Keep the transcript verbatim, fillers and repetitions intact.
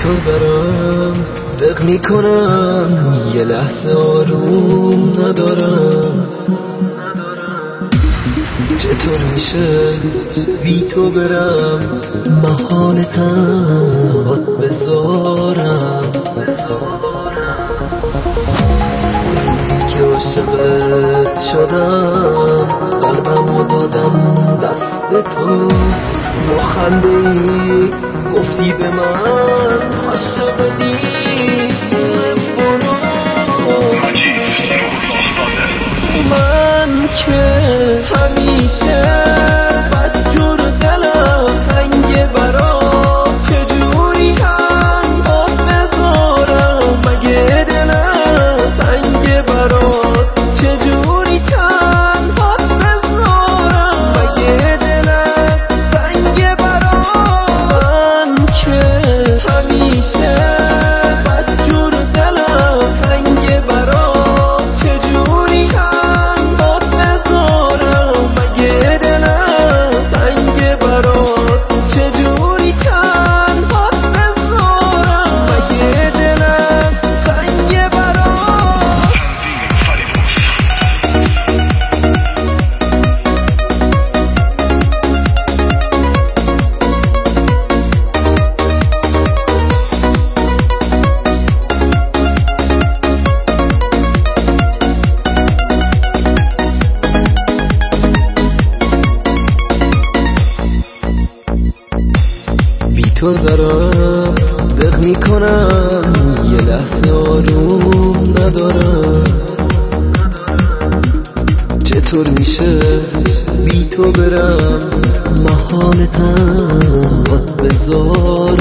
تو برم دق میکنم، یه لحظه آروم ندارم. چطور میشه بی تو برم، محال تنهات بذارم. روزی که عاشقت شدم، قلبمو دادم دست تو. با خنده ای گفتی به من عاشقی برو. من که همیشه بدجور دلم تنگه برات، چجوری تنهات بذارم مگه دلم سنگه برات. چجوری تنهات بذارم مگه دلم سنگه برات. من که همیشه بدجور دلم تنگه برات، چجوری تنهات بذارم مگه دلم سنگه برات. چجوری تنهات بذارم مگه دلم سنگه برات. بی تو دارم دق میکنم، یه لحظه آروم ندارم. چطور میشه بی تو برم، محال تنهات بذارم.